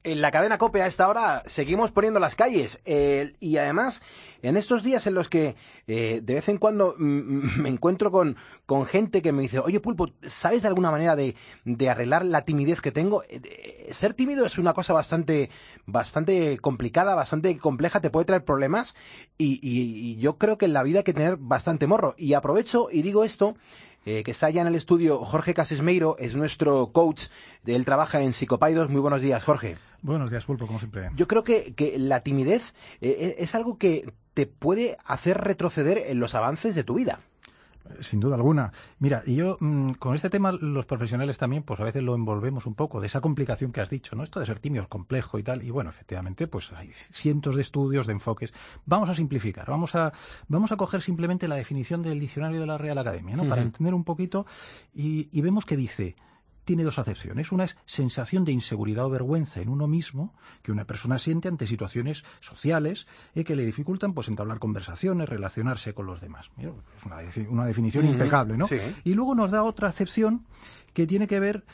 En la cadena COPE a esta hora seguimos poniendo las calles y además en estos días en los que de vez en cuando me encuentro con gente que me dice, oye Pulpo, ¿sabes de alguna manera de arreglar la timidez que tengo? Ser tímido es una cosa bastante complicada, bastante compleja, te puede traer problemas y yo creo que en la vida hay que tener bastante morro. Y aprovecho y digo esto, que está ya en el estudio Jorge Casesmeiro, es nuestro coach, él trabaja en Psicopaidos. Muy buenos días, Jorge. Buenos días, Pulpo, como siempre. Yo creo que la timidez es algo que te puede hacer retroceder en los avances de tu vida. Sin duda alguna. Mira, y yo con este tema los profesionales también, pues a veces lo envolvemos un poco de esa complicación que has dicho, ¿no? Esto de ser tímido es complejo y tal. Y bueno, efectivamente, pues hay cientos de estudios, de enfoques. Vamos a simplificar. Vamos a coger simplemente la definición del diccionario de la Real Academia, ¿no? Para entender un poquito y vemos que dice... Tiene dos acepciones. Una es sensación de inseguridad o vergüenza en uno mismo que una persona siente ante situaciones sociales que le dificultan pues entablar conversaciones, relacionarse con los demás. Mira, es una definición impecable, ¿no? Sí. Y luego nos da otra acepción que tiene que ver,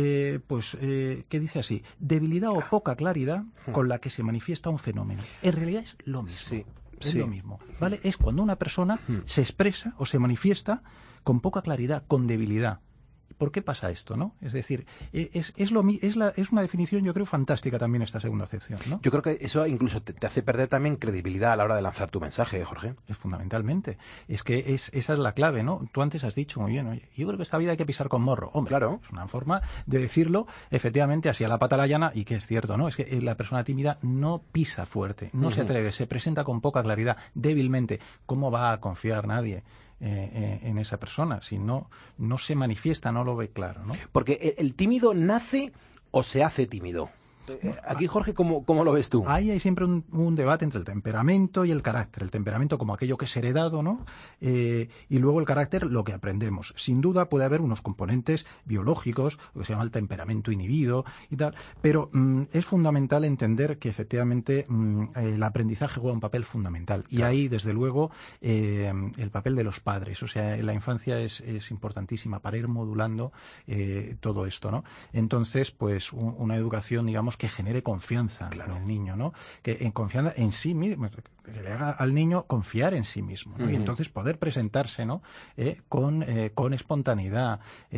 que dice así, debilidad o poca claridad con la que se manifiesta un fenómeno. En realidad es lo mismo. Sí. Es lo mismo, ¿vale? Es cuando una persona se expresa o se manifiesta con poca claridad, con debilidad. ¿Por qué pasa esto, no? Es decir, es una definición, yo creo, fantástica también esta segunda acepción, ¿no? Yo creo que eso incluso te hace perder también credibilidad a la hora de lanzar tu mensaje, Jorge. Es fundamentalmente. Es que esa es la clave, ¿no? Tú antes has dicho muy bien, oye, yo creo que esta vida hay que pisar con morro. Hombre, claro. Es una forma de decirlo, efectivamente, así a la pata la llana, y que es cierto, ¿no? Es que la persona tímida no pisa fuerte, no se atreve, se presenta con poca claridad, débilmente. ¿Cómo va a confiar nadie en esa persona si no se manifiesta, no lo ve claro, ¿no? Porque el tímido nace o se hace tímido. Aquí, Jorge, ¿cómo lo ves tú? Ahí hay siempre un debate entre el temperamento y el carácter. El temperamento como aquello que es heredado, ¿no? Y luego el carácter, lo que aprendemos. Sin duda puede haber unos componentes biológicos, lo que se llama el temperamento inhibido y tal, pero es fundamental entender que efectivamente el aprendizaje juega un papel fundamental. Y ahí, desde luego, el papel de los padres. O sea, la infancia es importantísima para ir modulando todo esto, ¿no? Entonces, pues una educación, digamos, que genere confianza en el niño, ¿no? Que en confianza en sí mismo, que le haga al niño confiar en sí mismo, ¿no? Y entonces poder presentarse, ¿no? Con espontaneidad,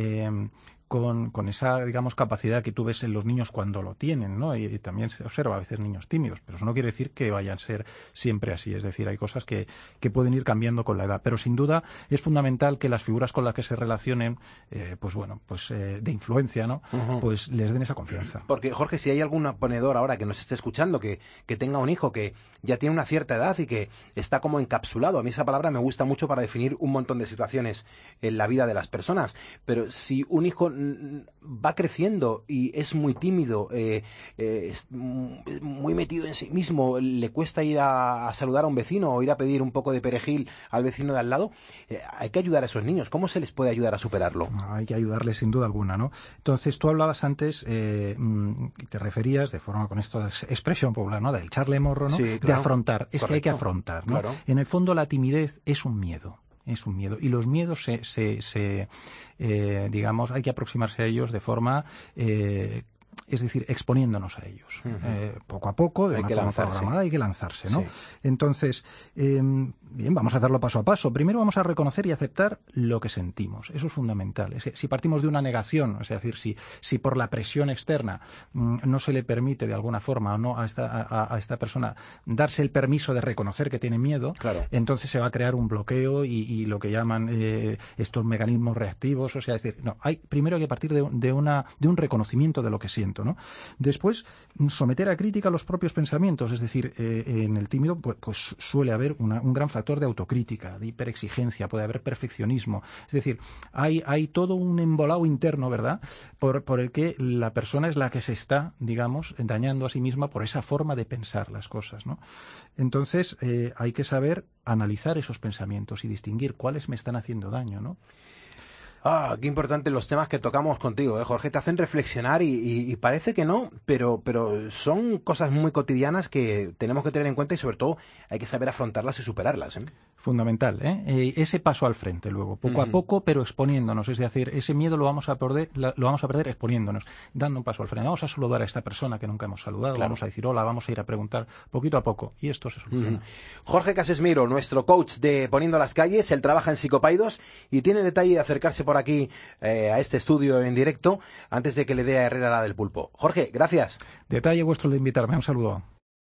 con esa, digamos, capacidad que tú ves en los niños cuando lo tienen, ¿no? Y también se observa a veces niños tímidos, pero eso no quiere decir que vayan a ser siempre así. Es decir, hay cosas que pueden ir cambiando con la edad. Pero sin duda es fundamental que las figuras con las que se relacionen, de influencia, ¿no? Pues les den esa confianza. Porque, Jorge, si hay algún ponedor ahora que nos esté escuchando, que tenga un hijo que ya tiene una cierta edad y que está como encapsulado, a mí esa palabra me gusta mucho para definir un montón de situaciones en la vida de las personas, pero si un hijo va creciendo y es muy tímido, es muy metido en sí mismo, le cuesta ir a saludar a un vecino o ir a pedir un poco de perejil al vecino de al lado, hay que ayudar a esos niños. ¿Cómo se les puede ayudar a superarlo? Hay que ayudarles sin duda alguna, ¿no? Entonces, tú hablabas antes, te referías de forma con esta expresión popular, ¿no? Del echarle morro, ¿no? Sí, claro. De afrontar. Es Correcto. que hay que afrontar, ¿no? Claro. En el fondo, la timidez es un miedo. Es un miedo. Y los miedos digamos, hay que aproximarse a ellos de forma, es decir, exponiéndonos a ellos. Poco a poco, de una forma programada, hay que lanzarse, ¿no? Sí. Entonces, bien, vamos a hacerlo paso a paso. Primero vamos a reconocer y aceptar lo que sentimos. Eso es fundamental. Si partimos de una negación, es decir, si por la presión externa no se le permite de alguna forma o no a esta persona darse el permiso de reconocer que tiene miedo, claro, entonces se va a crear un bloqueo y lo que llaman estos mecanismos reactivos. O sea, es decir, no, primero hay que partir de un reconocimiento de lo que siento, ¿no? Después, someter a crítica los propios pensamientos. Es decir, en el tímido pues suele haber un gran factor de autocrítica, de hiperexigencia, puede haber perfeccionismo. Es decir, hay todo un embolado interno, ¿verdad?, por el que la persona es la que se está, digamos, dañando a sí misma por esa forma de pensar las cosas, ¿no? Entonces, hay que saber analizar esos pensamientos y distinguir cuáles me están haciendo daño, ¿no? Ah, qué importante los temas que tocamos contigo, Jorge, te hacen reflexionar y parece que no, pero son cosas muy cotidianas que tenemos que tener en cuenta y sobre todo hay que saber afrontarlas y superarlas, ¿eh? Fundamental, ¿eh? Ese paso al frente luego, poco a poco, pero exponiéndonos, es decir, ese miedo lo vamos a perder exponiéndonos, dando un paso al frente. Vamos a saludar a esta persona que nunca hemos saludado, claro. Vamos a decir hola, vamos a ir a preguntar poquito a poco y esto se soluciona. Jorge Casesmiro, nuestro coach de Poniendo las Calles, él trabaja en Psicopaidos y tiene el detalle de acercarse por aquí a este estudio en directo antes de que le dé a Herrera la del pulpo. Jorge, gracias. Detalle vuestro de invitarme, un saludo.